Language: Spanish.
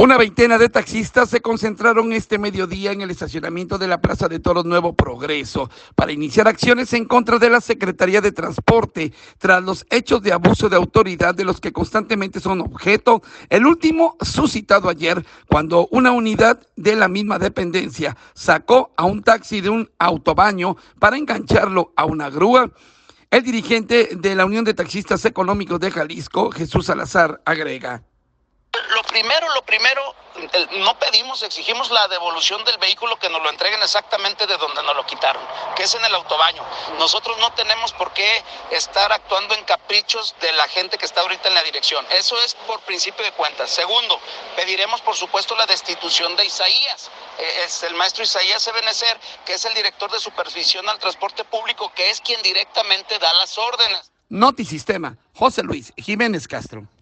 Una veintena de taxistas se concentraron este mediodía en el estacionamiento de la Plaza de Toros Nuevo Progreso para iniciar acciones en contra de la Secretaría de Transporte tras los hechos de abuso de autoridad de los que constantemente son objeto. El último suscitado ayer cuando una unidad de la misma dependencia sacó a un taxi de un autobaño para engancharlo a una grúa. El dirigente de la Unión de Taxistas Económicos de Jalisco, Jesús Salazar, agrega. Lo primero, no pedimos, exigimos la devolución del vehículo, que nos lo entreguen exactamente de donde nos lo quitaron, que es en el autobaño. Nosotros no tenemos por qué estar actuando en caprichos de la gente que está ahorita en la dirección. Eso es por principio de cuentas. Segundo, pediremos por supuesto la destitución de Isaías. Es el maestro Isaías Ebenezer, que es el director de supervisión al transporte público, que es quien directamente da las órdenes. Notisistema, José Luis Jiménez Castro.